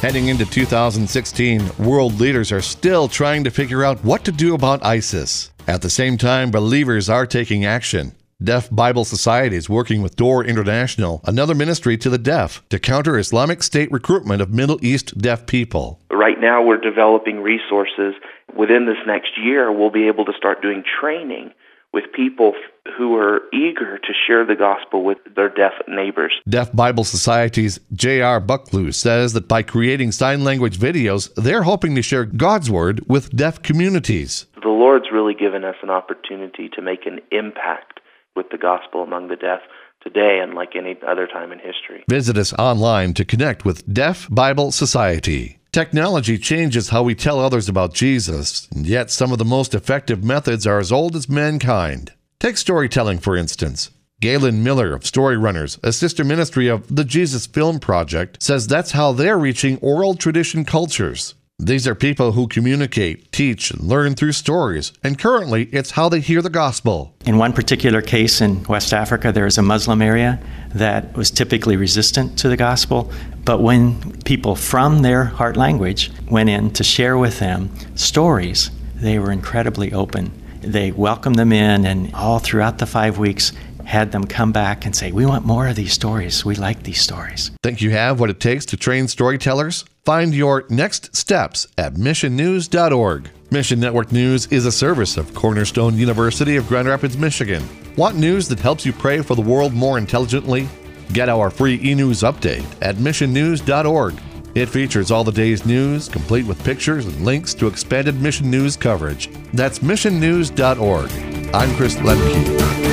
Heading into 2016, world leaders are still trying to figure out what to do about ISIS. At the same time, believers are taking action. Deaf Bible Society is working with Door International, another ministry to the deaf, to counter Islamic State recruitment of Middle East deaf people. Right now we're developing resources. Within this next year, we'll be able to start doing training with people who are eager to share the gospel with their deaf neighbors. Deaf Bible Society's J.R. Bucklew says that by creating sign language videos, they're hoping to share God's word with deaf communities. The Lord's really given us an opportunity to make an impact with the gospel among the deaf today, unlike any other time in history. Visit us online to connect with Deaf Bible Society. Technology changes how we tell others about Jesus, and yet some of the most effective methods are as old as mankind. Take storytelling, for instance. Galen Miller of Story Runners, a sister ministry of the Jesus Film Project, says that's how they're reaching oral tradition cultures. These are people who communicate, teach, and learn through stories, and currently it's how they hear the gospel. In one particular case in West Africa, there is a Muslim area that was typically resistant to the gospel, but when people from their heart language went in to share with them stories, they were incredibly open. They welcomed them in, and all throughout the 5 weeks, had them come back and say, we want more of these stories. We like these stories. Think you have what it takes to train storytellers? Find your next steps at missionnews.org. Mission Network News is a service of Cornerstone University of Grand Rapids, Michigan. Want news that helps you pray for the world more intelligently? Get our free e-news update at missionnews.org. It features all the day's news, complete with pictures and links to expanded mission news coverage. That's missionnews.org. I'm Chris Lemke.